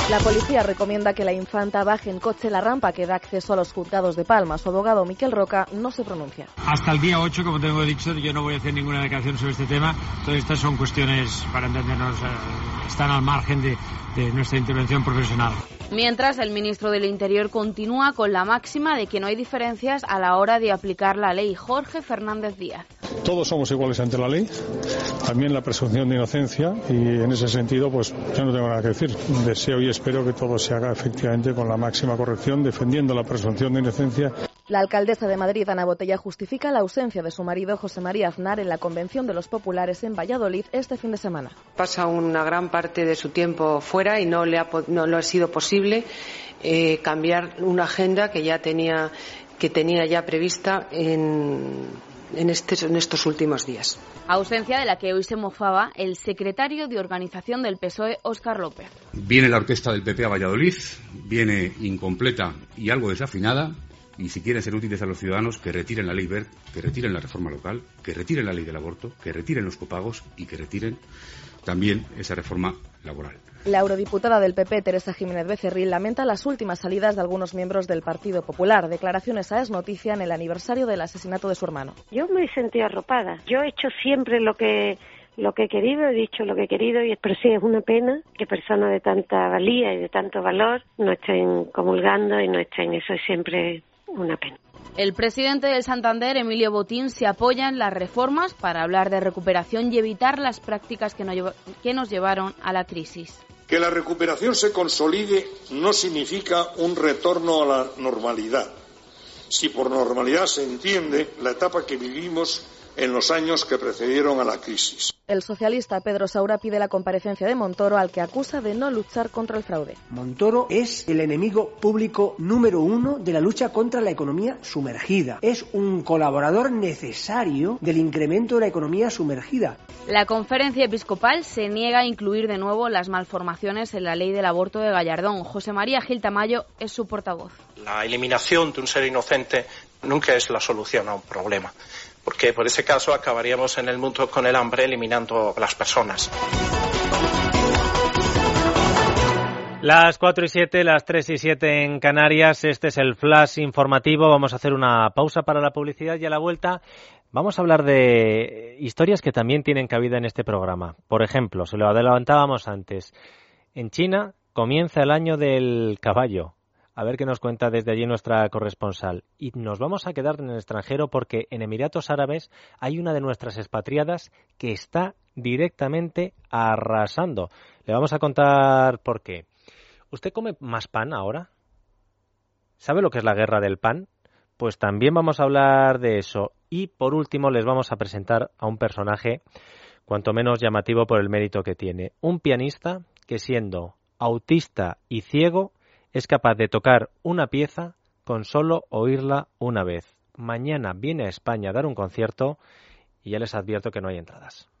La policía recomienda que la infanta baje en coche la rampa que da acceso a los juzgados de Palma. Su abogado Miquel Roca no se pronuncia. Hasta el día 8, como tengo dicho, yo no voy a hacer ninguna declaración sobre este tema. Todas estas son cuestiones, para entendernos, están al margen de nuestra intervención profesional. Mientras, el ministro del Interior continúa con la máxima de que no hay diferencias a la hora de aplicar la ley. Jorge Fernández Díaz. Todos somos iguales ante la ley, también la presunción de inocencia, y en ese sentido pues yo no tengo nada que decir. Deseo y espero que todo se haga efectivamente con la máxima corrección, defendiendo la presunción de inocencia. La alcaldesa de Madrid, Ana Botella, justifica la ausencia de su marido José María Aznar en la Convención de los Populares en Valladolid este fin de semana. Pasa una gran parte de su tiempo fuera y no le ha sido posible cambiar una agenda que tenía ya prevista en estos últimos días. Ausencia de la que hoy se mofaba el secretario de organización del PSOE, Óscar López. Viene la orquesta del PP a Valladolid, viene incompleta y algo desafinada. Y si quieren ser útiles a los ciudadanos, que retiren la ley Wert, que retiren la reforma local, que retiren la ley del aborto, que retiren los copagos y que retiren también esa reforma laboral. La eurodiputada del PP, Teresa Jiménez Becerril, lamenta las últimas salidas de algunos miembros del Partido Popular. Declaraciones a Es Noticia en el aniversario del asesinato de su hermano. Yo me sentí arropada. Yo he hecho siempre lo que he querido, he dicho lo que he querido, pero sí es una pena que personas de tanta valía y de tanto valor no estén comulgando y no estén. Eso es siempre una pena. El presidente del Santander, Emilio Botín, se apoya en las reformas para hablar de recuperación y evitar las prácticas que nos llevaron a la crisis. Que la recuperación se consolide no significa un retorno a la normalidad. Si por normalidad se entiende la etapa que vivimos en los años que precedieron a la crisis. El socialista Pedro Saura pide la comparecencia de Montoro, al que acusa de no luchar contra el fraude. Montoro es el enemigo público número 1 de la lucha contra la economía sumergida. Es un colaborador necesario del incremento de la economía sumergida. La conferencia episcopal se niega a incluir de nuevo las malformaciones en la ley del aborto de Gallardón. José María Gil Tamayo es su portavoz. La eliminación de un ser inocente nunca es la solución a un problema, porque por ese caso acabaríamos en el mundo con el hambre eliminando a las personas. Las 4 y 7, las 3 y 7 en Canarias. Este es el flash informativo. Vamos a hacer una pausa para la publicidad y a la vuelta vamos a hablar de historias que también tienen cabida en este programa. Por ejemplo, se lo adelantábamos antes, en China comienza el año del caballo. A ver qué nos cuenta desde allí nuestra corresponsal. Y nos vamos a quedar en el extranjero porque en Emiratos Árabes hay una de nuestras expatriadas que está directamente arrasando. Le vamos a contar por qué. ¿Usted come más pan ahora? ¿Sabe lo que es la guerra del pan? Pues también vamos a hablar de eso. Y por último les vamos a presentar a un personaje cuanto menos llamativo por el mérito que tiene. Un pianista que, siendo autista y ciego, es capaz de tocar una pieza con solo oírla una vez. Mañana viene a España a dar un concierto y ya les advierto que no hay entradas.